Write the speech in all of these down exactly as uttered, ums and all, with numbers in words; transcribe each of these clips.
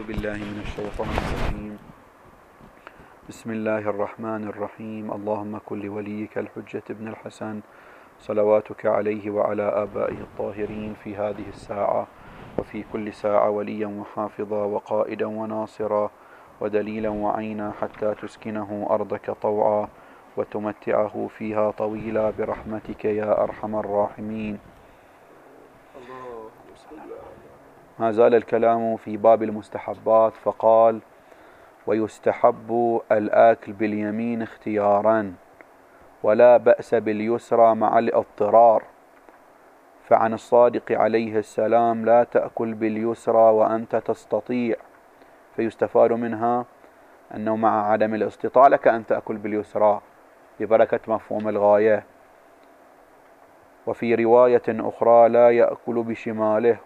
بالله من الشيطان الرجيم. بسم الله الرحمن الرحيم. اللهم كن لوليك الحجة ابن الحسن صلواتك عليه وعلى آبائه الطاهرين في هذه الساعة وفي كل ساعة وليا وحافظا وقائدا وناصرا ودليلا وعينا حتى تسكنه أرضك طوعا وتمتعه فيها طويلا برحمتك يا أرحم الراحمين. ما زال الكلام في باب المستحبات، فقال: ويستحب الآكل باليمين اختيارا ولا بأس باليسرى مع الاضطرار. فعن الصادق عليه السلام: لا تأكل باليسرى وأنت تستطيع. فيستفاد منها أنه مع عدم الاستطاعة لك أن تأكل باليسرى ببركة مفهوم الغاية. وفي رواية أخرى: لا يأكل بشماله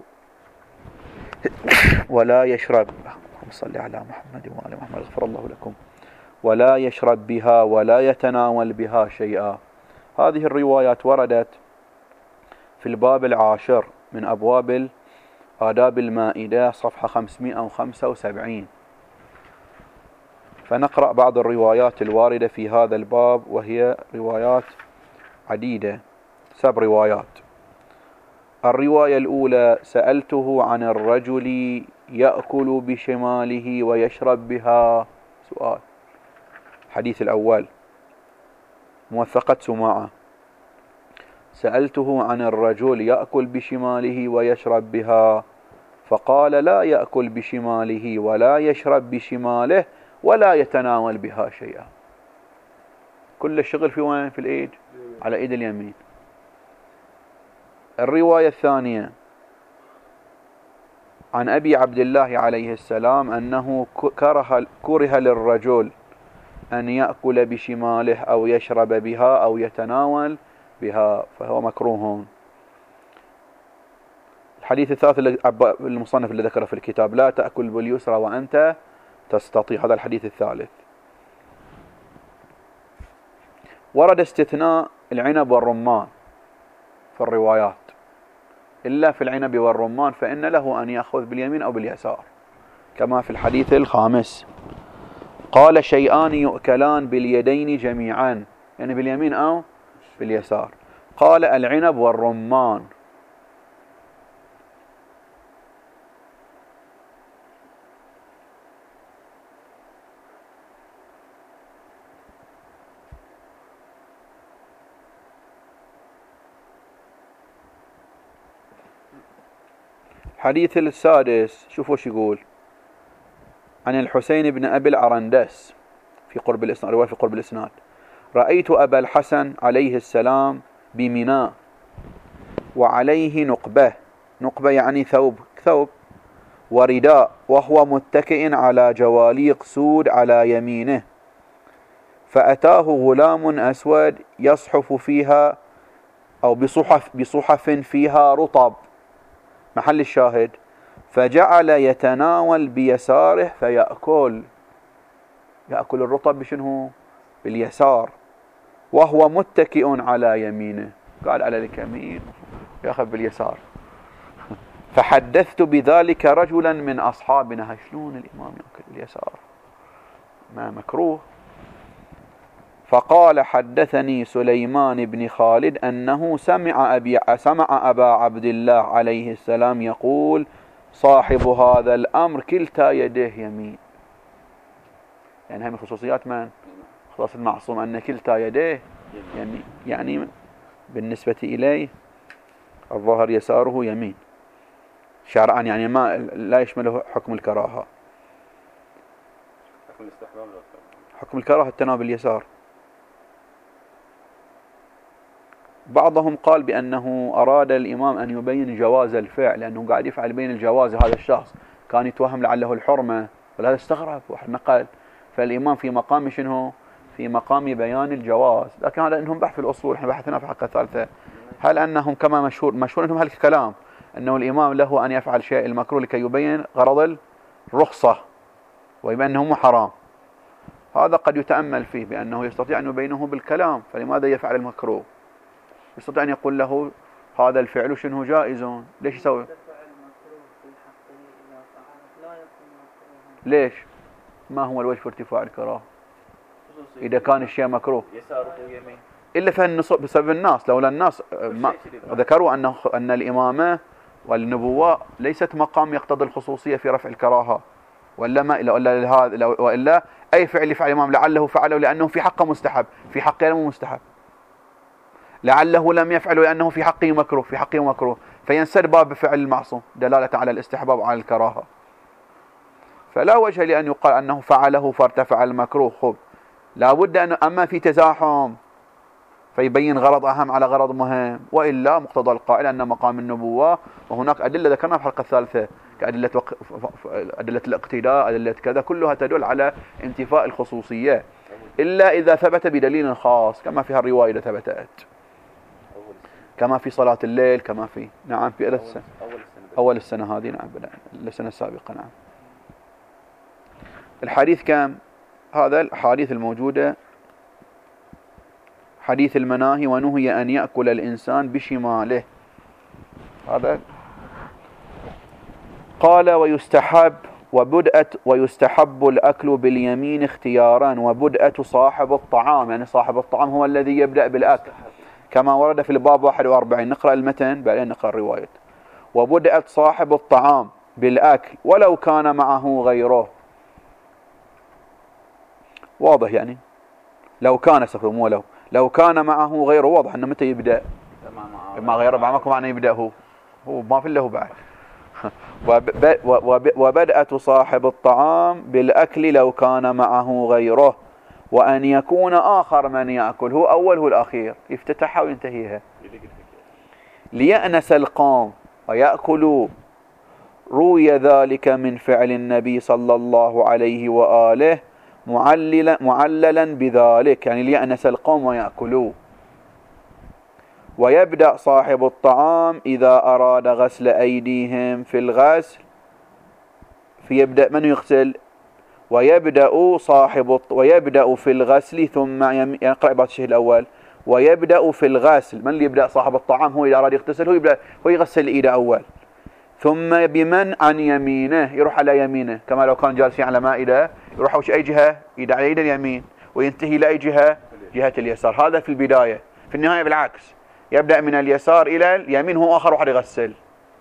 ولا يشرب، اللهم صل على محمد وآل محمد غفر الله لكم، ولا يشرب بها ولا يتناول بها شيئا. هذه الروايات وردت في الباب العاشر من أبواب آداب المائدة، صفحة خمسمائة وخمسة وسبعين. فنقرأ بعض الروايات الواردة في هذا الباب، وهي روايات عديدة، سب روايات. الرواية الأولى: سألته عن الرجل يأكل بشماله ويشرب بها. سؤال. الحديث الأول موثقة سماعة: سألته عن الرجل يأكل بشماله ويشرب بها، فقال: لا يأكل بشماله ولا يشرب بشماله ولا يتناول بها شيئا. كل الشغل في وين؟ في الإيد، على إيد اليمين. الرواية الثانية: عن أبي عبد الله عليه السلام أنه كره, كره للرجل أن يأكل بشماله أو يشرب بها أو يتناول بها، فهو مكروه. الحديث الثالث المصنف اللي ذكره في الكتاب: لا تأكل باليسرى وأنت تستطيع. هذا الحديث الثالث. ورد استثناء العنب والرمان في الروايات، إلا في العنب والرمان فإن له أن يأخذ باليمين أو باليسار، كما في الحديث الخامس. قال: شيئان يؤكلان باليدين جميعا، يعني باليمين أو باليسار. قال: العنب والرمان. الحديث السادس، شوفوا شو يقول: عن الحسين بن أبي العرندس في قرب الإسناد، رواية في قرب الإسناد: رأيت أبا الحسن عليه السلام بمنى وعليه نقبة، نقبة يعني ثوب، ثوب ورداء، وهو متكئ على جواليق سود على يمينه، فأتاه غلام أسود يصحف فيها أو بصحف, بصحف فيها رطب، محل الشاهد، فجعل يتناول بيساره فيأكل، يأكل الرطب بشنه؟ باليسار، وهو متكئ على يمينه، قال على اليمين يأخذ باليسار. فحدثت بذلك رجلا من أصحابنا: شلون الإمام يأكل باليسار؟ ما مكروه. فقال: حدثني سليمان بن خالد أنه سمع, أبي سمع أبا عبد الله عليه السلام يقول: صاحب هذا الأمر كلتا يديه يمين. يعني هذه من خصوصيات من؟ خصوص المعصوم، أن كلتا يديه يعني, يعني بالنسبة إليه الظاهر يساره يمين شرعا، يعني ما لا يشمله حكم الكراهة. حكم الكراهة التناول باليسار. بعضهم قال بأنه أراد الإمام أن يبين جواز الفعل، لأنه قاعد يفعل بين الجواز. هذا الشخص كان يتوهم لعله الحرمة، فهذا استغرب واحد نقل، فالإمام في مقام شنو؟ في مقام بيان الجواز. لكن هذا إنهم بحث في الأصول، احنا بحثنا في حلقة ثالثة، هل أنهم كما مشهور مشهور أنهم هالكلام أنه الإمام له أن يفعل شيء المكروه لكي يبين غرض الرخصة ويبين أنه حرام. هذا قد يتأمل فيه بأنه يستطيع أن يبينه بالكلام، فلماذا يفعل المكروه؟ يستطيع أن يقول له هذا الفعل شنو جائز، ليش يسوي؟ ليش؟ ما هو الوجه في ارتفاع الكراهة إذا كان الشيء مكروه؟ يساره ويمين إلا فالنص بسبب الناس، لولا الناس ما ذكروا أنه أن الإمامة والنبوة ليست مقام يقتضي الخصوصية في رفع الكراهة، ولا ما إلا هذا وإلا أي فعل يفعل الإمام لعله فعله لأنه في حقه مستحب، في حقه مو مستحب. لعله لم يفعله لأنه في حقه مكروه، في حقه مكروه، فينسد باب فعل المعصوم دلالة على الاستحباب وعلى الكراهة. فلا وجه لأن يقال أنه فعله فارتفع المكروه. خب لا بد أن أما في تزاحم فيبين غرض أهم على غرض مهم، وإلا مقتضى القائل أن مقام النبوة، وهناك أدلة ذكرنا في الحلقة الثالثة كأدلة وق... أدلة الاقتداء، أدلة كذا، كلها تدل على انتفاء الخصوصية إلا إذا ثبت بدليل خاص، كما في هالرواية إذا ثبتت، كما في صلاة الليل، كما في نعم في أول السنة أول السنة هذه، نعم السنة السابقة. نعم الحديث كم؟ هذا الحديث الموجودة حديث المناهي، ونهي أن يأكل الإنسان بشماله. هذا قال ويستحب وبدأت ويستحب الأكل باليمين اختيارا، وبدأة صاحب الطعام، يعني صاحب الطعام هو الذي يبدأ بالأكل كما ورد في الباب واحد وأربعين. نقرأ المتن بعدين نقرأ الرواية. وبدأت صاحب الطعام بالأكل ولو كان معه غيره. واضح يعني لو كان استخدم ولو لو كان معه غيره، واضح انه متى يبدا مع غيره، معكم معنى يبدا هو هو ما في له بعد. وبدأة صاحب الطعام بالأكل لو كان معه غيره، وأن يكون آخر من يأكل، هو أول هو الأخير، يفتتحها وينتهيها. ليأنس القوم ويأكلوا، روي ذلك من فعل النبي صلى الله عليه وآله معللا, معللا بذلك، يعني ليأنس القوم ويأكلوا. ويبدأ صاحب الطعام إذا أراد غسل أيديهم في الغسل، في يبدأ من يغسل؟ ويبدأ صاحب ويبدأ في الغسل ثم يم... يعني اقرأ بعض الشيء الأول. ويبدأ في الغسل، من اللي يبدأ؟ صاحب الطعام، هو إذا أراد يغتسل هو يبدأ هو يغسل إيده أول، ثم بمن عن يمينه، يروح على يمينه، كما لو كان جالسين على مائدة يروح وش أي جهة؟ إيده على يد اليمين، وينتهي لأي جهة؟ جهة اليسار. هذا في البداية. في النهاية بالعكس، يبدأ من اليسار إلى اليمين، هو آخر واحد يغسل.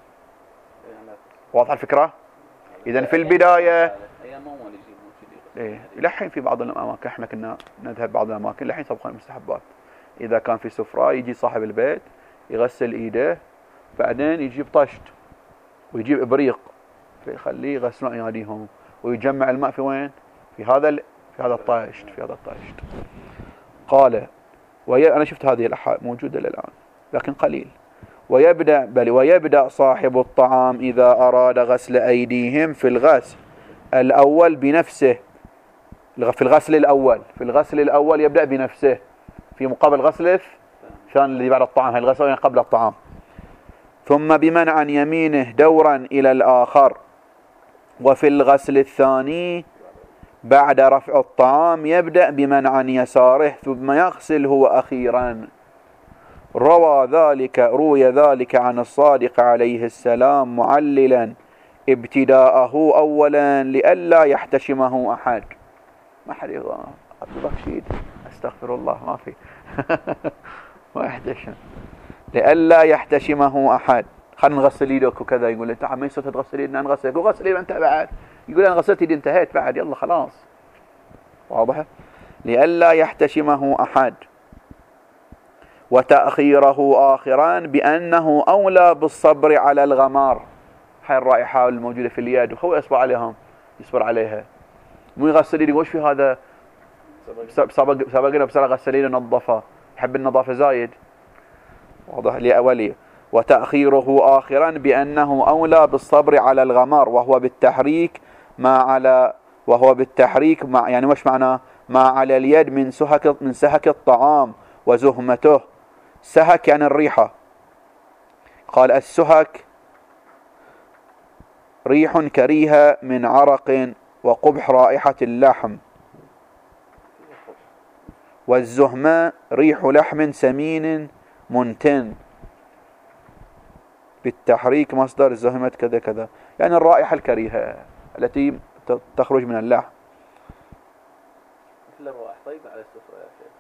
واضح الفكرة؟ إذن في البداية إيه لحين في بعض الأماكن، احنا كنا نذهب بعض الأماكن لحين طبقا المستحبات، إذا كان في سفرة يجي صاحب البيت يغسل إيده، بعدين يجيب طشت ويجيب إبريق فيخليه يغسلون أيديهم، ويجمع الماء في وين؟ في هذا ال... في هذا الطشت في هذا الطشت. قال وي... أنا شفت هذه الأحاديث موجودة الآن لكن قليل. ويبدأ بل ويبدأ صاحب الطعام إذا أراد غسل أيديهم في الغسل الأول بنفسه، في الغسل الأول في الغسل الأول يبدأ بنفسه في مقابل غسل الثاني الذي بعد الطعام، هي الغسل قبل الطعام. ثم بمن عن يمينه دورا إلى الآخر. وفي الغسل الثاني بعد رفع الطعام يبدأ بمن عن يساره ثم يغسل هو أخيرا. روى ذلك روي ذلك عن الصادق عليه السلام معللا ابتداءه أولا لئلا يحتشمه أحد. ما حد يقول أطلق شيء أستغفر الله، ما في ما يحتشم، لئلا يحتشمه أحد. خلنا نغسل يدك وكذا، يقول انت ما يصير تغسل يدنا، نغسل يقول غسل يدنا انت بعد، يقول انا غسلت يدي انتهيت بعد، يلا خلاص. واضح؟ لئلا يحتشمه أحد. وتأخيره آخرا بأنه أولى بالصبر على الغمار، هاي الرائحة الموجودة في اليد وهو يصبر عليهم يصبر عليها، مو يغسل يدي. وش في هذا؟ سبق سبقنا بسرعة غسل يدي نظفه، يحب النظافة زايد. واضح؟ لأولي. وتأخيره آخرا بأنه أولى بالصبر على الغمار، وهو بالتحريك ما على وهو بالتحريك مع يعني وش معناه؟ ما على اليد من سهك من سهك الطعام وزهمته. سهك يعني الريحة، قال السهك ريح كريهة من عرق وقبح رائحة اللحم، والزهمة ريح لحم سمين منتن. بالتحريك مصدر زهمة كذا كذا، يعني الرائحة الكريهة التي تخرج من اللحم. مثل الرواح طيبة على السفرة يا شيخ.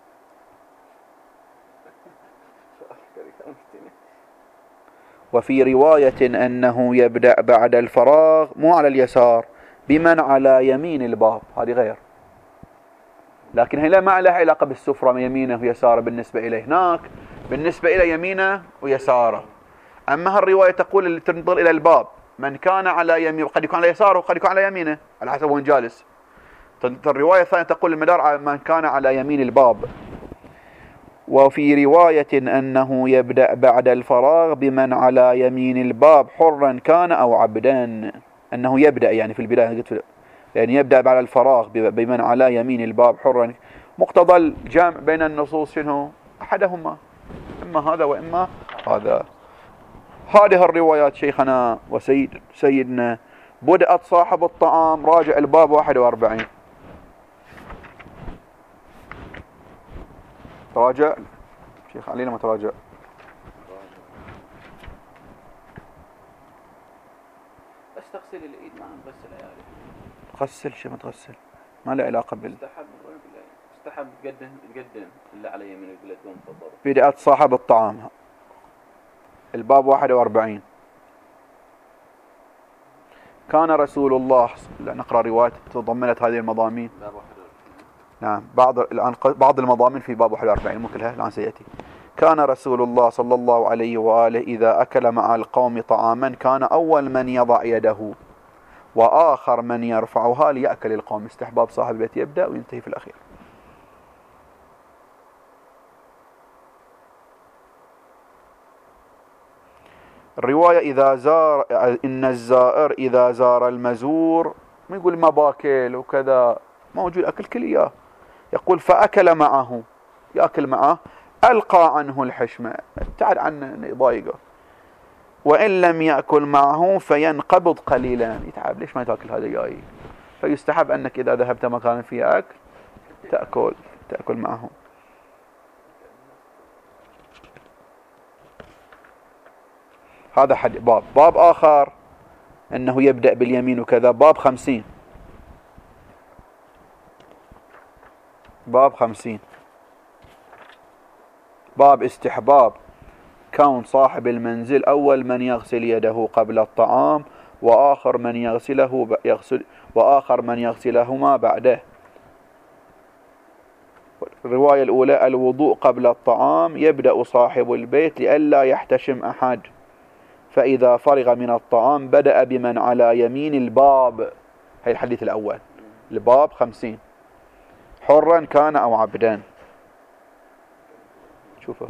وفي رواية أنه يبدأ بعد الفراغ مو على اليسار بمن على يمين الباب، هذه غير، لكن هي ما لها علاقة بالسفرة يمينه ويساره بالنسبة إليه، هناك بالنسبة إلى يمينه ويساره. أما هالرواية تقول اللي تنظر إلى الباب من كان على يمينه، قد يكون على يساره وقد يكون على يمينه على حسب وين جالس. الرواية الثانية تقول المدار على من كان على يمين الباب. وفي رواية أنه يبدأ بعد الفراغ بمن على يمين الباب حرا كان أو عبدا، أنه يبدأ يعني في البداية، يعني يبدأ بعد الفراغ بمن على يمين الباب حرا. مقتضى الجمع بين النصوص شنو؟ أحدهما، إما هذا وإما هذا. هذه الروايات شيخنا وسيد سيدنا بدأت صاحب الطعام، راجع الباب واحد وأربعين، تراجع شيخ علينا ما تراجع. بس تغسل الايد ما نغسل عيالي. غسل شيء ما تغسل، ما له علاقة بال. استحب استحب تقدم تقدم الا على يمين البلد دون تفضل. بدأت صاحب الطعام الباب واحد وأربعين. كان رسول الله، نقرأ رواية تضمنت هذه المضامين. باب واحد وأربعين. نعم، بعض الآن بعض المضامين في باب واحد وأربعين، مو كلها الآن سيأتي. كان رسول الله صلى الله عليه وآله إذا أكل مع القوم طعاما كان أول من يضع يده وآخر من يرفعها ليأكل القوم. استحباب صاحب البيت يبدأ وينتهي في الأخير. الرواية إذا زار إن الزائر إذا زار المزور، ما يقول ما باكل وكذا، موجود أكل كل إياه. يقول فأكل معه، يأكل معه، ألقى عنه الحشمة، ابتعد عنه يضايقه. وإن لم يأكل معه فينقبض قليلا، يتعب ليش ما تأكل هذا جاي. فيستحب أنك إذا ذهبت مكان فيه أكل تأكل تأكل معه. هذا حد باب. باب آخر أنه يبدأ باليمين وكذا، باب خمسين. باب خمسين باب استحباب كون صاحب المنزل أول من يغسل يده قبل الطعام وآخر من يغسله يغسل وآخر من يغسلهما بعده. الرواية الأولى الوضوء قبل الطعام يبدأ صاحب البيت لئلا يحتشم أحد، فإذا فرغ من الطعام بدأ بمن على يمين الباب. هي الحديث الأول، الباب خمسين، حرا كان أو عبدا. شوفوا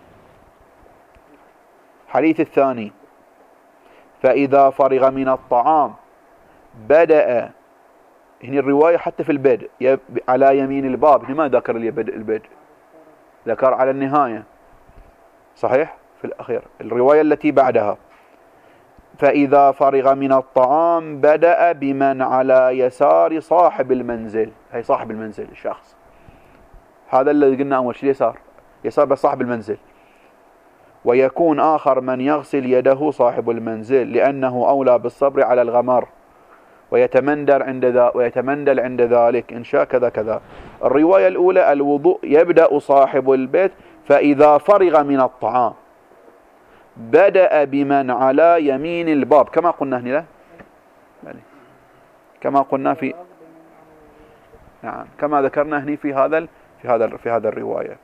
الحديث الثاني فإذا فرغ من الطعام بدأ. هنا الرواية حتى في البدء على يمين الباب، هنا ما ذكر البدء البدء، ذكر على النهاية، صحيح في الأخير. الرواية التي بعدها فإذا فرغ من الطعام بدأ بمن على يسار صاحب المنزل. هي صاحب المنزل الشخص هذا الذي قلنا أول شيء يسار يسار بس صاحب المنزل. ويكون آخر من يغسل يده صاحب المنزل لأنه أولى بالصبر على الغمر ويتمندل عند ذا ويتمندل عند ذلك إن شاء كذا كذا. الرواية الأولى الوضوء يبدأ صاحب البيت فإذا فرغ من الطعام بدأ بمن على يمين الباب، كما قلنا هنا، كما قلنا في نعم كما ذكرنا هنا في هذا في هذا في هذا الرواية.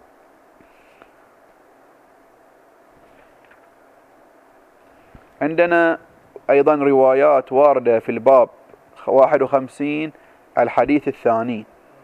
عندنا أيضا روايات واردة في الباب واحد وخمسين الحديث الثاني.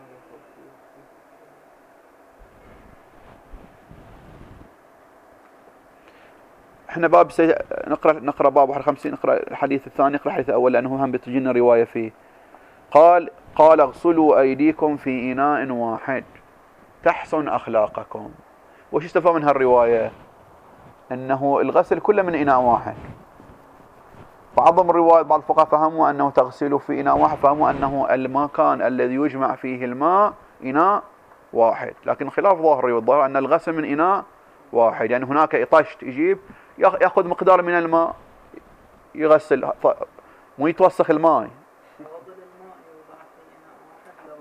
احنا باب سي... نقرأ نقرأ باب واحد وخمسين، نقرأ الحديث الثاني، نقرأ الحديث الأول لأنه هم بتجينا رواية فيه. قال قال اغسلوا أيديكم في إناء واحد تحسن أخلاقكم. وش استفاد من هالرواية؟ أنه الغسل كله من إناء واحد. بعضهم الرواية بعض الفقهاء فهموا أنه تغسلوا في إناء واحد، فهموا أنه المكان الذي يجمع فيه الماء إناء واحد، لكن خلاف ظاهري، والظاهر أن الغسل من إناء واحد، يعني هناك طشت يجيب يأخذ مقدار من الماء يغسل، مو يتوسخ الماء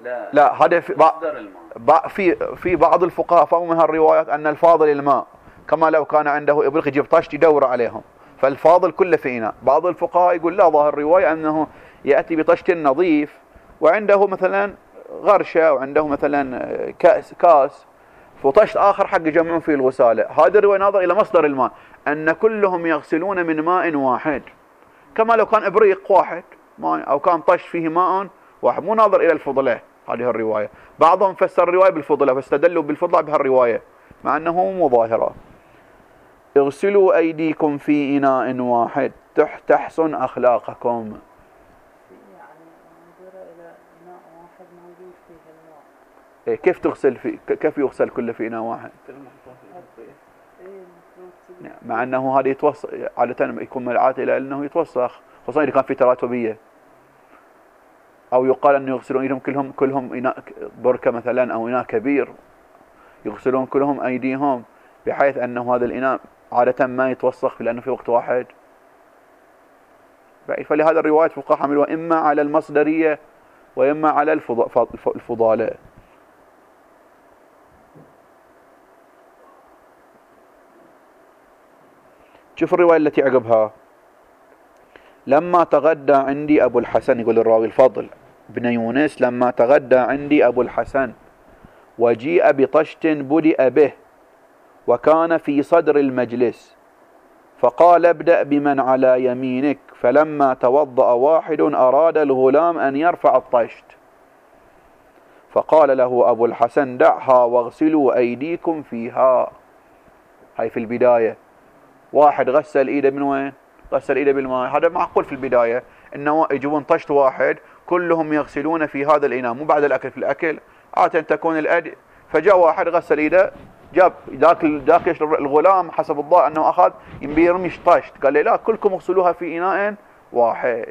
لا, لا هذا في بعض مصدر الماء. في في بعض الفقهاء فهموا من هالروايات ان الفاضل الماء، كما لو كان عنده ابريق يجيب طشت يدور عليهم، فالفاضل كله في اناء. بعض الفقهاء يقول لا، ظاهر الروايه انه ياتي بطشت نظيف وعنده مثلا غرشه وعنده مثلا كاس كاس وطشت اخر حق يجمعون فيه الغساله. هذه الروايه ناظر الى مصدر الماء، ان كلهم يغسلون من ماء واحد، كما لو كان ابريق واحد ماء او كان طشت فيه ماء واحد، مو ناظر الى الفضله. هذه الروايه بعضهم فسر الروايه بالفضله، فاستدلوا بالفضله بهالروايه مع انه مو ظاهره. اغسلوا ايديكم في اناء واحد تحسن اخلاقكم. يعني ننظر الى اناء واحد موجود فيه الماء. إيه كيف تغسل في كيف يغسل كله في اناء واحد؟ مع انه هذا يتوسخ عاده، يكون مدعاة الى انه يتوسخ، خصوصا اذا كان في تراتبيه. او يقال انه يغسلون ايديهم كلهم كلهم اناء بركه مثلا او اناء كبير، يغسلون كلهم ايديهم بحيث انه هذا الاناء عاده ما يتوسخ لانه في وقت واحد. فلهذا الروايات فقهاء حملوها اما على المصدريه واما على الفضاله. شوف الروايه التي عقبها: لما تغدى عندي ابو الحسن، يقول الراوي الفضل بن يونس، لما تغدى عندي ابو الحسن وجيء بطشت بدأ به وكان في صدر المجلس، فقال ابدأ بمن على يمينك، فلما توضأ واحد أراد الغلام أن يرفع الطشت، فقال له أبو الحسن دعها واغسلوا أيديكم فيها. هاي في البداية، واحد غسل إيده من وين؟ غسل إيده بالماء. هذا معقول في البداية انه يجيبون طشت واحد كلهم يغسلون في هذا الإناء، مو بعد الأكل. في الأكل عادة تكون الأد، فجاء واحد غسل إيده، جاب ذاك ذاك الغلام حسب الظاهر انه اخذ يبي يرمي طشت، قال لي لا كلكم اغسلوها في اناء واحد.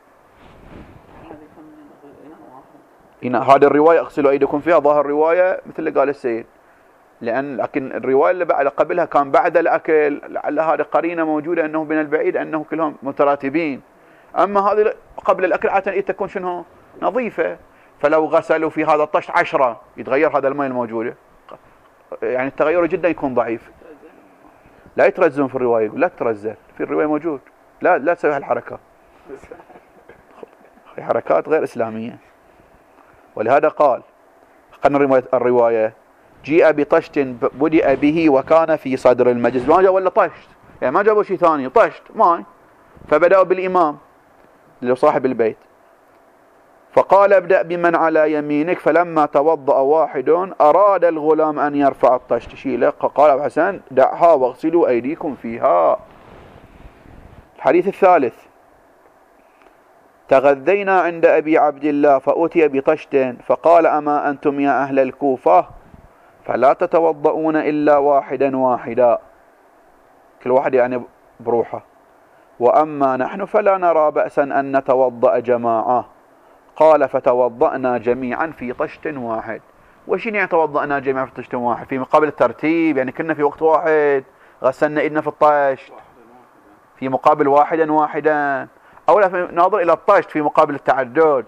إناء هذه الروايه اغسلوا ايديكم فيها، ظاهر الروايه مثل اللي قال السيد، لان لكن الروايه اللي بعد قبلها كان بعد الاكل، لعل هذه قرينه موجوده انه من البعيد انه كلهم متراتبين. اما هذه قبل الاكل عاده تكون شنو؟ نظيفه، فلو غسلوا في هذا الطشت عشرة يتغير هذا الماء الموجوده، يعني التغير جدا يكون ضعيف. لا يترزون في الروايه، يقول لا تترزل في الروايه موجود، لا لا تسوي هالحركه، حركات غير اسلاميه. ولهذا قال قلنا الروايه جيء بطشت بدأ به وكان في صدر المجلس، ما جاء ولا طشت، يعني ما جابوا شيء ثاني، طشت ماء، فبدأوا بالامام اللي صاحب البيت، فقال ابدأ بمن على يمينك، فلما توضأ واحد أراد الغلام أن يرفع الطشت شيله، قال أبو حسن دعها واغسلوا أيديكم فيها. الحديث الثالث: تغذينا عند أبي عبد الله فأتي بطشت فقال أما أنتم يا أهل الكوفة فلا تتوضؤون إلا واحدا واحدا، كل واحد يعني بروحه، وأما نحن فلا نرى بأسا أن نتوضأ جماعة. قال فتوضأنا جميعا في طشت واحد. وش يعني توضأنا جميعا في طشت واحد؟ في مقابل الترتيب، يعني كنا في وقت واحد غسلنا إيدنا في الطشت في مقابل واحدا واحدا، أو لا ناظر إلى الطشت في مقابل التعدد.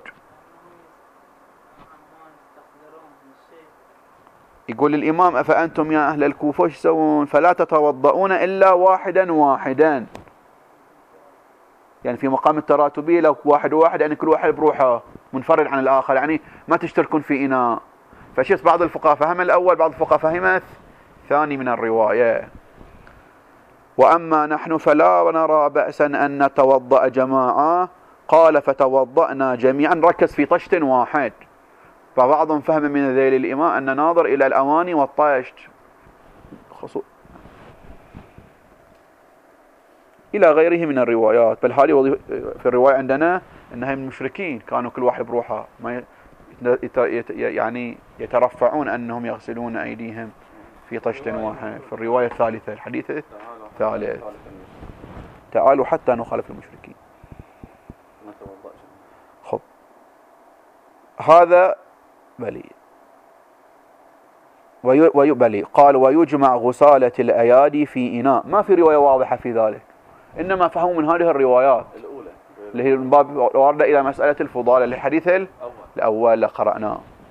يقول الإمام أفأنتم يا أهل الكوفة وش تسوون؟ فلا تتوضؤون إلا واحدا واحدا، يعني في مقام التراتبية لو واحد واحد يعني كل واحد بروحه منفرد عن الآخر، يعني ما تشتركون في إناء. فشيت بعض الفقهاء فهم الأول، بعض الفقهاء فهم الثاني من الرواية. وأما نحن فلا نرى بأسا أن نتوضأ جماعة. قال فتوضأنا جميعا، ركز في طشت واحد. فبعضهم فهم من ذيل الإمام أن ناظر إلى الأواني والطشت إلى غيره من الروايات. بل هذه في الرواية عندنا أنها من المشركين، كانوا كل واحد بروحه ما يعني يترفعون أنهم يغسلون أيديهم في طشت واحد. في الرواية الثالثة الحديث الثالث: تعالوا حتى نخالف المشركين. خب هذا بلي ويبلي. قال ويجمع غسالة الأيادي في إناء. ما في رواية واضحة في ذلك، إنما فهموا من هذه الروايات الأولى اللي هي من باب واردة إلى مسألة الفضالة للحديث الأول اللي قرأناه.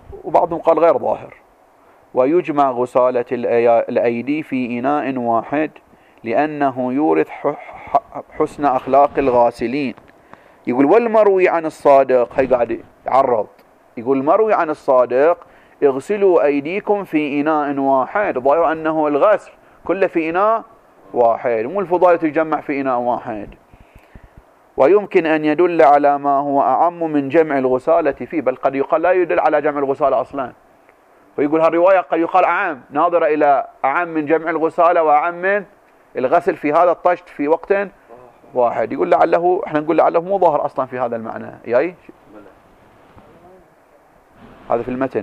وبعضهم قال غير ظاهر. ويجمع غسالة الأيدي في إناء واحد لأنه يورث حسن أخلاق الغاسلين. يقول والمروي عن الصادق، هي قاعد يعرض، يقول المروي عن الصادق اغسلوا أيديكم في إناء واحد، ظاهر أنه الغسل كله في إناء واحد، مو الفضائل تجمع في إناء واحد. ويمكن أن يدل على ما هو أعم من جمع الغسالة فيه، بل قد يقال لا يدل على جمع الغسالة أصلا، ويقول هالرواية قد يقال أعم، ناظرة إلى أعم من جمع الغسالة وأعم من الغسل في هذا الطشت في وقت واحد. يقول لعله، احنا نقول لعله مو ظاهر أصلا في هذا المعنى. ياي هذا في المتن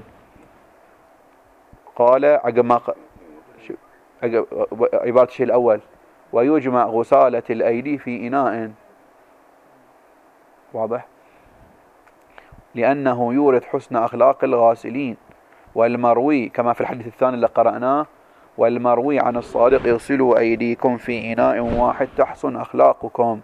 قال عقب ما ق... عقب عبارة الشيء الأول ويجمع غسالة الأيدي في إناء، واضح، لأنه يورث حسن أخلاق الغاسلين. والمروي كما في الحديث الثاني اللي قرأناه، والمروي عن الصادق اغسلوا أيديكم في إناء واحد تحسن أخلاقكم.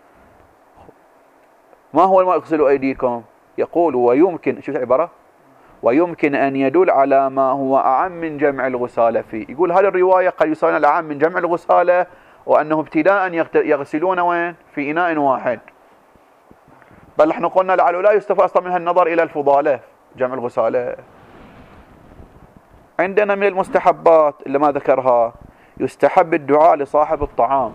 ما هو ما اغسلوا أيديكم؟ يقول ويمكن، شوف العبارة، ويمكن أن يدل على ما هو أعم من جمع الغسالة فيه. يقول هذه الرواية قد يساوي الأعم من جمع الغسالة، وأنه ابتداء يغسلون وين؟ في إناء واحد. بل احنا قلنا لعله لا يستفاد أصلا منها النظر إلى الفضالة جمع الغسالة. عندنا من المستحبات اللي ما ذكرها يستحب الدعاء لصاحب الطعام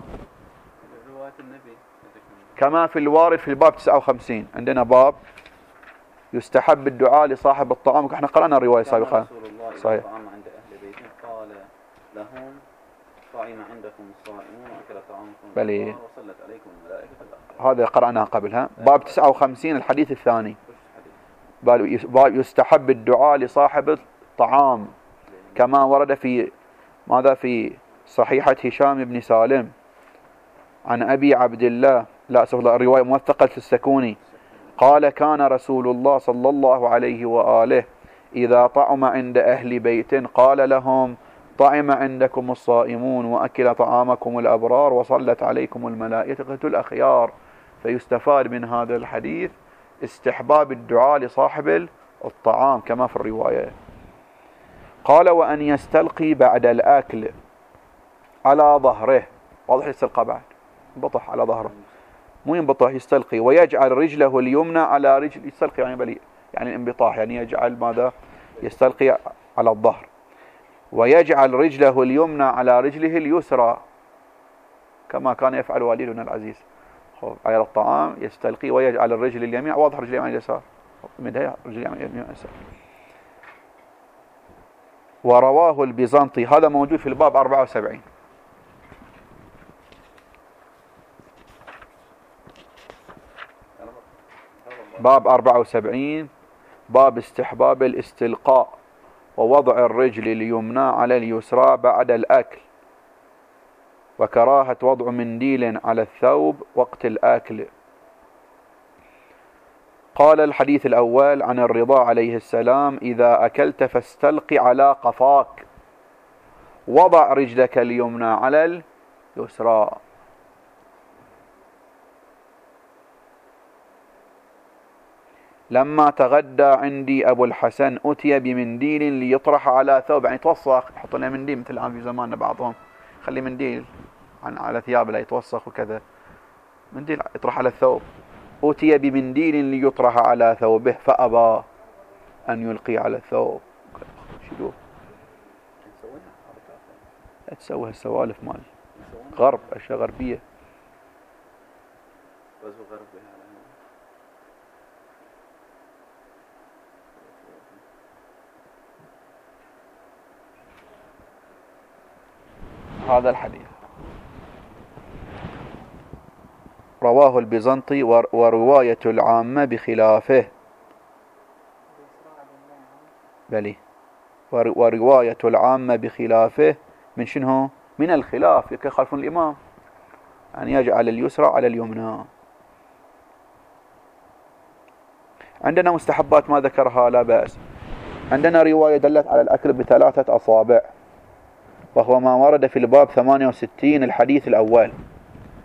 كما في الوارد في الباب تسعة وخمسين. عندنا باب يستحب الدعاء لصاحب الطعام، احنا قرأنا الرواية سابقا. صحيح. عند أهل بيته قال لهم طعم عندكم الصائمون وأكل طعامكم بلي وصلت عليكم الملائكة الآخرة. هذا قرأناه قبلها. باب تسعة وخمسين الحديث الثاني، باب يستحب الدعاء لصاحب الطعام كما ورد في ماذا في صحيحة هشام بن سالم عن أبي عبد الله، لا سهل الرواية موثقة السكوني، قال كان رسول الله صلى الله عليه وآله إذا طعم عند أهل بيت قال لهم طعم عندكم الصائمون وأكل طعامكم الأبرار وصلت عليكم الملائكة الأخيار. فيستفاد من هذا الحديث استحباب الدعاء لصاحب الطعام كما في الرواية. قال وأن يستلقي بعد الأكل على ظهره، واضح يستلقى بعد ينبطح على ظهره، مو ينبطح يستلقي، ويجعل رجله اليمنى على رجل، يستلقي يعني بلي يعني الانبطاح، يعني يجعل ماذا يستلقي على الظهر، ويجعل رجله اليمنى على رجله اليسرى كما كان يفعل والدنا العزيز على الطعام، يستلقي ويجعل الرجل اليمين، واضح رجل اليمين اليسار، مدها رجل اليمين اليسار. ورواه البيزنطي، هذا موجود في الباب أربعة وسبعين. باب أربعة وسبعين باب استحباب الاستلقاء ووضع الرجل اليمنى على اليسرى بعد الأكل، وكراهة وضع منديل على الثوب وقت الأكل. قال الحديث الأول عن الرضا عليه السلام إذا أكلت فاستلقي على قفاك، وضع رجلك اليمنى على اليسرى. لما تغدى عندي أبو الحسن أتي بمنديل ليطرح على ثوب، يعني يتوسخ، يحط لنا منديل مثل الآن في زماننا بعضهم خلي منديل عن على ثياب لا يتوسخ وكذا، منديل يطرح على الثوب. أتي بمنديل ليطرح على ثوبه فأبى أن يلقي على الثوب. شدوه لا تسوي هالسوالف مال غرب، أشياء غربية. هذا الحديث رواه البيزنطي ورواية العامة بخلافه، بلي ورواية العامة بخلافه من شنو؟ من الخلاف يخالفون الإمام، يعني يجعل اليسرى على اليمنى. عندنا مستحبات ما ذكرها لا بأس. عندنا رواية دلت على الأكل بثلاثة أصابع، وهو ما ورد في الباب ثمانية وستين الحديث الأول،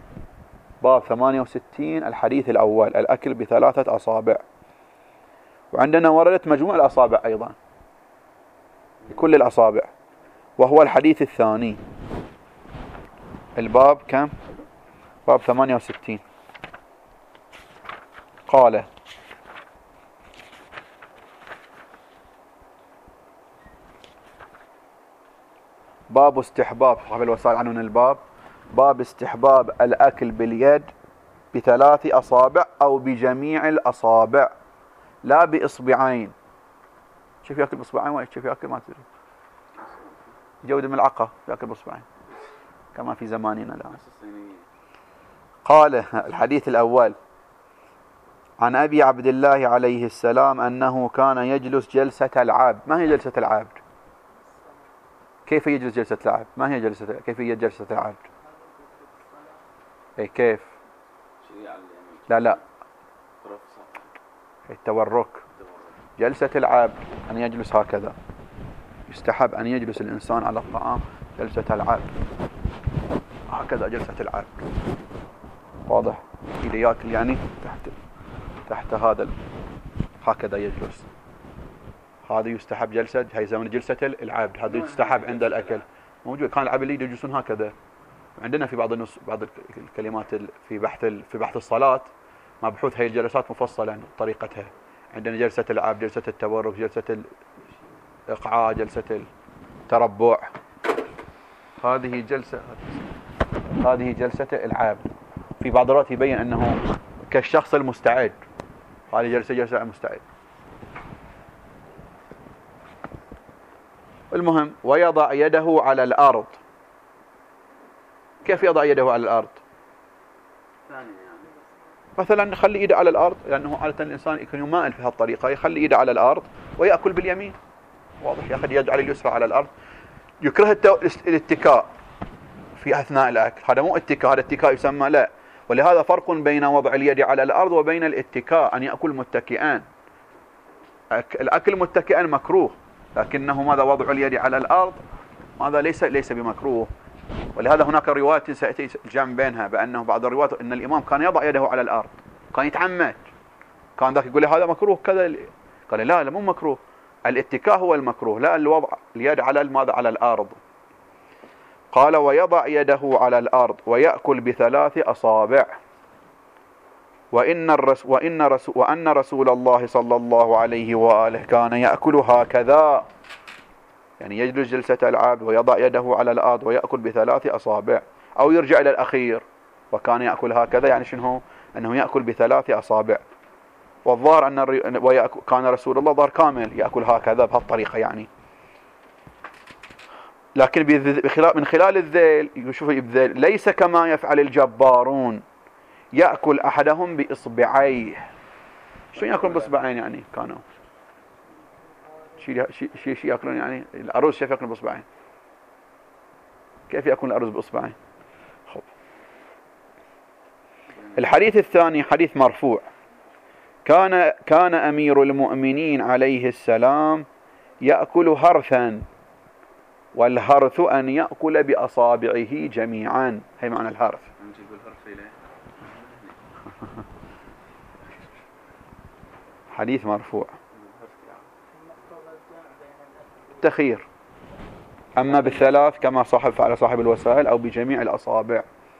باب ثمانية وستين الحديث الأول الأكل بثلاثة أصابع. وعندنا وردت مجموع الأصابع أيضا كل الأصابع. وهو الحديث الثاني. الباب كم؟ باب ثمانية وستين. قال: باب استحباب، صاحب الوسائل عنون الباب، باب استحباب الأكل باليد بثلاث أصابع أو بجميع الأصابع لا بإصبعين. شوف يأكل بإصبعين وشوف يأكل ما تدري. جودة ملعقة يأكل بإصبعين كما في زماننا الآن. قال الحديث الأول: عن أبي عبد الله عليه السلام أنه كان يجلس جلسة العبد. ما هي جلسة العبد؟ كيف يجلس جلسة العبد؟ ما هي جلسة كيف هي جلسة العبد؟ أي كيف؟ لا لا التورك. جلسة العبد أن يجلس هكذا. يستحب أن يجلس الإنسان على الطعام جلسة العبد هكذا، جلسة العبد. واضح؟ إذا يأكل يعني تحت تحت هذا هكذا يجلس. هذا يستحب جلسة، هي زمن جلسة العبد، هذا يستحب عند الأكل. موجود كان العبيد يجلسون هكذا. عندنا في بعض النص بعض الكلمات في بحث في بحث الصلاة مبحوث هي الجلسات مفصلة عن طريقتها. عندنا جلسة العبد، جلسة التورك، جلسة الإقعاء، جلسة التربع. هذه جلسة هذه جلسة العبد. في بعض الوقت يبين أنه كالشخص المستعد. هذه جلسة جلسة المستعد. المهم: ويضع يده على الأرض. كيف يضع يده على الأرض؟ مثلا خلي يده على الأرض، لأنه عادة الإنسان يكون يمائل في هالطريقة، يخلي يده على الأرض ويأكل باليمين. واضح؟ يأخذ يجعل اليسرى على الأرض. يكره الاتكاء في أثناء الأكل. هذا مو اتكاء، هذا اتكاء يسمى لا. ولهذا فرق بين وضع اليد على الأرض وبين الاتكاء، أن يأكل متكئان. الأكل متكئا مكروه، لكنه ماذا؟ وضع اليد على الأرض هذا ليس ليس بمكروه. ولهذا هناك روايات سيأتي الجمع بينها، بأنه بعض الروايات أن الإمام كان يضع يده على الأرض، كان يتعمد. كان ذاك يقول لي هذا مكروه كذا، قال لا لا مو مكروه، الاتكاء هو المكروه، لا الوضع اليد على ماذا؟ على الأرض. قال: ويضع يده على الأرض ويأكل بثلاث أصابع. وإن الرسول وإن رسول وأن رسول الله صلى الله عليه وآله كان يأكل هكذا، يعني يجلس جلسة العبد ويضع يده على الأرض ويأكل بثلاث أصابع. أو يرجع إلى الأخير: وكان يأكل هكذا، يعني شنو؟ أنه يأكل بثلاث أصابع. والظاهر أن الر... كان رسول الله ظهر كامل يأكل هكذا بهالطريقة يعني. لكن من خلال الذيل يشوف الذيل ليس كما يفعل الجبارون، يأكل أحدهم بإصبعيه. شو يأكل بإصبعين يعني؟ كانوا شيء شيء شيء يأكلون يعني الأرز. كيف يأكلون بإصبعين؟ كيف يأكل الأرز بإصبعين؟ خب. الحديث الثاني حديث مرفوع: كان كان أمير المؤمنين عليه السلام يأكل هرثا، والهرث أن يأكل بأصابعه جميعا. هي معنى الهرث. حديث مرفوع. تخير، أما بالثلاث كما صاحب فعل صاحب الوسائل، أو بجميع الأصابع.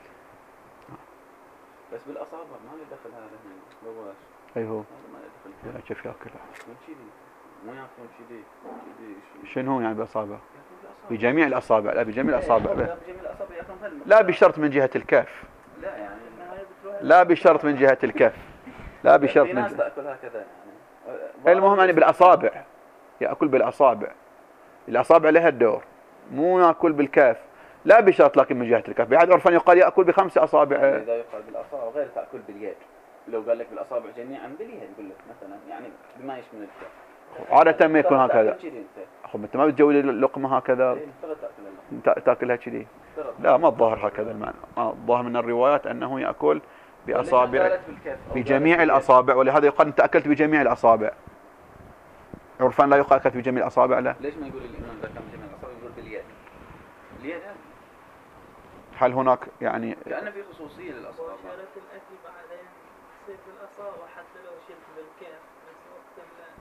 بس بالأصابع ما له دخل هذا هنا بواش. أي هو ما له دخل. كيف يأكل؟ مو يأكلون شيء دي. شنو يعني بأصابع؟ بجميع الأصابع. لا بجميع الأصابع. بجميع الأصابع يأكلون. لا بشرط من جهة الكف. لا يعني لا بشرط من جهة الكف. لا بشرط من ناس جهة. تأكل هكذا يعني. المهم يعني بالأصابع، يأكل بالأصابع. الأصابع لها الدور، مو يأكل بالكف. لا بشرط لكن من جهة الكف. بعد عرفا يقال يأكل بخمس أصابع. إذا يقال بالأصابع غير تأكل باليد. لو قال لك بالأصابع جميعا باليد يقول لك مثلا يعني بما يشمل الكف. عادة ما يكون هكذا. أخو أنت ما بتجود اللقمة هكذا تأكلها كذي. لا ما الظاهر هكذا المعنى. ما الظاهر من الروايات أنه يأكل بأصابع بجميع الأصابع. ولهذا يقال أنت أكلت بجميع الأصابع. عرفان لا يقال أكلت بجميع الأصابع. لا. ليش ما يقول الإمام ذا كان بجميع الأصابع يقول باليد؟ اليد هل هناك يعني كأن في خصوصية للأصابع؟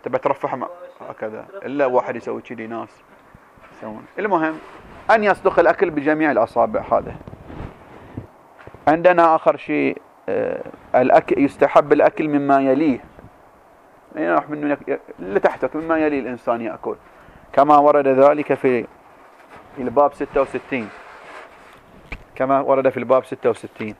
تبى ترفعها هكذا، إلا واحد يسوي كذي، ناس يسوون. المهم أن يصدق الأكل بجميع الأصابع. هذا عندنا. آخر شيء الأكل يستحب الأكل مما يليه، يعني من اللي تحتك مما يلي الإنسان يأكل، كما ورد ذلك في الباب ستة وستين، كما ورد في الباب ستة وستين،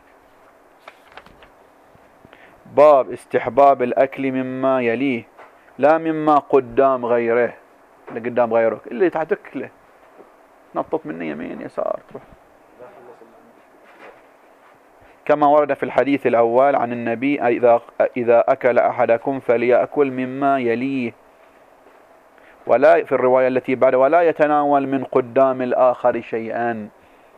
باب استحباب الأكل مما يليه لا مما قدام غيره. اللي قدام غيرك اللي تحتك له نطط منه يمين يسار تروح. كما ورد في الحديث الأول عن النبي إذا إذا أكل أحدكم فليأكل مما يليه، ولا في الرواية التي بعد ولا يتناول من قدام الآخر شيئا،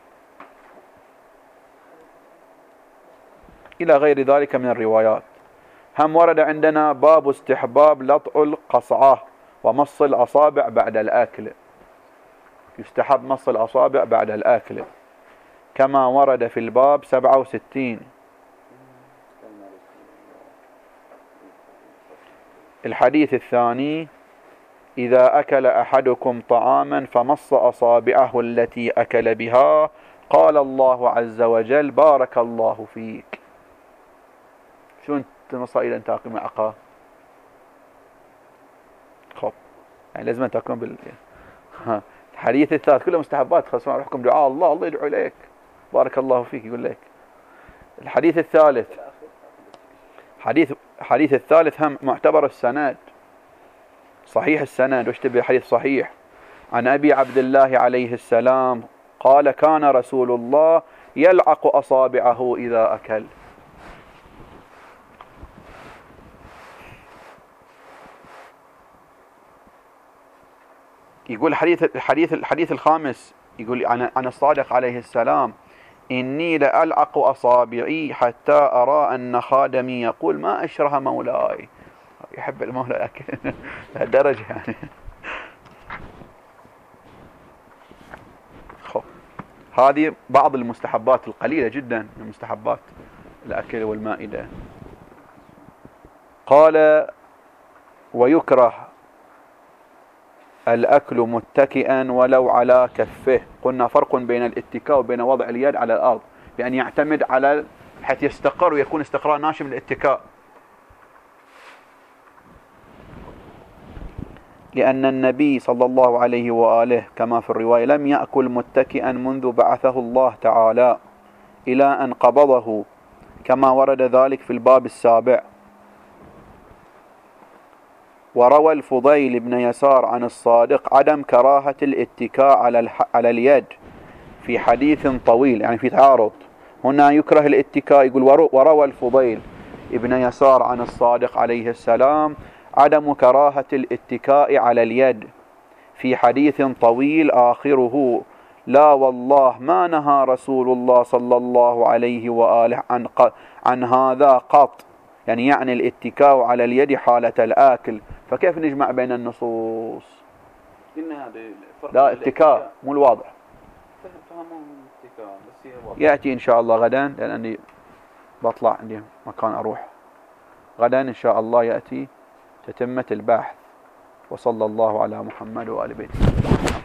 إلى غير ذلك من الروايات. هم ورد عندنا باب استحباب لطء القصعة ومص الأصابع بعد الأكل، يستحب مص الأصابع بعد الأكل، كما ورد في الباب سبعة وستين. الحديث الثاني إذا أكل أحدكم طعاما فمص أصابعه التي أكل بها قال الله عز وجل بارك الله فيك. شو انت مصائل انت تاكل معقاه؟ خب يعني لازم تاكلون بال الحديث الثالث كله مستحبات، خلصوا روحكم دعاء الله الله يدعو إليك بارك الله فيك يقول لك. الحديث الثالث حديث حديث الثالث هم معتبر السند، صحيح السند، وش تبي حديث صحيح. عن أبي عبد الله عليه السلام قال كان رسول الله يلعق أصابعه إذا أكل. يقول الحديث الحديث الحديث الخامس يقول عن عن الصادق عليه السلام إني لألعق أصابعي حتى أرى أن خادمي يقول ما أشره مولاي. يحب المولى الأكل لهالدرجة يعني. خب هذه بعض المستحبات القليلة جدا من مستحبات الأكل والمائدة. قال ويكره الأكل متكئا ولو على كفه. قلنا فرق بين الاتكاء وبين وضع اليد على الأرض، بأن يعتمد على حتى يستقر ويكون استقرار ناشئ من الاتكاء، لأن النبي صلى الله عليه وآله كما في الرواية لم يأكل متكئا منذ بعثه الله تعالى إلى أن قبضه، كما ورد ذلك في الباب السابع. وروى الفضيل بن يسار عن الصادق عدم كراهة الاتكاء على الح... على اليد في حديث طويل، يعني في تعارض هنا يكره الاتكاء. يقول وروى الفضيل بن يسار عن الصادق عليه السلام عدم كراهة الاتكاء على اليد في حديث طويل آخره لا والله ما نهى رسول الله صلى الله عليه وآله عن, ق... عن هذا قط، يعني يعني الاتكاء على اليد حالة الآكل. فكيف نجمع بين النصوص؟ لا اتكاء مو الواضح، يأتي إن شاء الله غدا، لأنني بطلع عندي مكان أروح غدا إن شاء الله يأتي تتمة البحث. وصلى الله على محمد وآل بيته.